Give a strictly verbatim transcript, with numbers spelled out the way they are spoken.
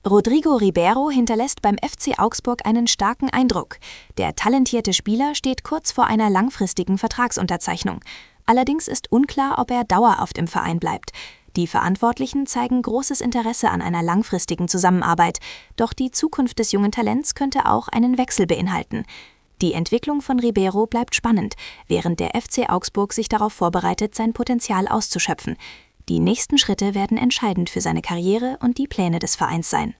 Rodrigo Ribeiro hinterlässt beim F C Augsburg einen starken Eindruck. Der talentierte Spieler steht kurz vor einer langfristigen Vertragsunterzeichnung. Allerdings ist unklar, ob er dauerhaft im Verein bleibt. Die Verantwortlichen zeigen großes Interesse an einer langfristigen Zusammenarbeit, doch die Zukunft des jungen Talents könnte auch einen Wechsel beinhalten. Die Entwicklung von Ribeiro bleibt spannend, während der F C Augsburg sich darauf vorbereitet, sein Potenzial auszuschöpfen. Die nächsten Schritte werden entscheidend für seine Karriere und die Pläne des Vereins sein.